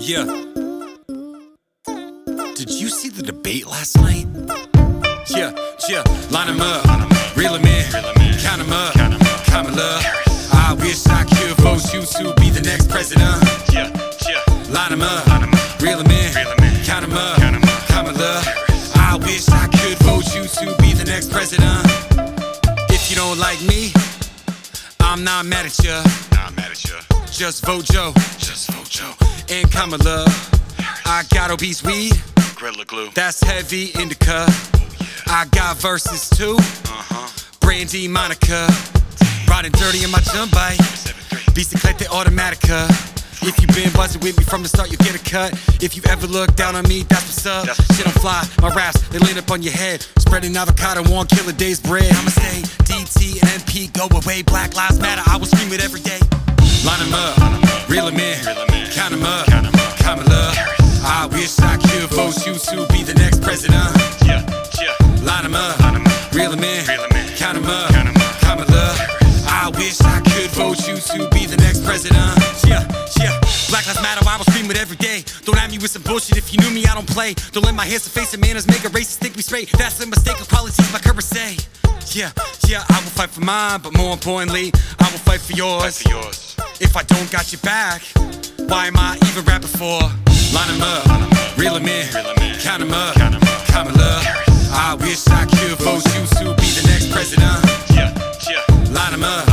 Yeah. Did you see the debate last night? Yeah. Line 'em up, reel 'em in, count 'em up, Kamala. I wish I could vote you to be the next president. Line 'em up, reel 'em in, count 'em up, Kamala. I wish I could vote you to be the next president. If you don't like me, I'm not mad at ya. Just vote Joe. And Kamala. I got obese weed. Gorilla Glue. That's heavy indica. I got verses too. Brandy Monica. Riding dirty in my jump bike. Bicicleta automatica. If you been buzzing with me from the start, you'll get a cut. If you ever look down on me, that's what's up. Shit don't fly, my raps, they land up on your head. Spreading avocado on kill a day's bread. I'ma stay DT and MP, go away. Black lives matter, I will scream it every day. Line 'em up, reel 'em in, count 'em up, Kamala. I wish I could vote you to be the next president. Line 'em up, reel 'em in, count 'em up, Kamala. I wish I could vote you to be the next president. Black lives matter, I will scream it every day. Don't at me with some bullshit, if you knew me, I don't play. Don't let my hands to face and manners make a racist think me straight. That's a mistake, I'll probably teach my current say. I will fight for mine, but more importantly, I will fight for yours. If I don't got your back, why am I even rapping for? Line 'em up, reel 'em in, count 'em up, Kamala. I wish I could vote you to be the next president. Line 'em up,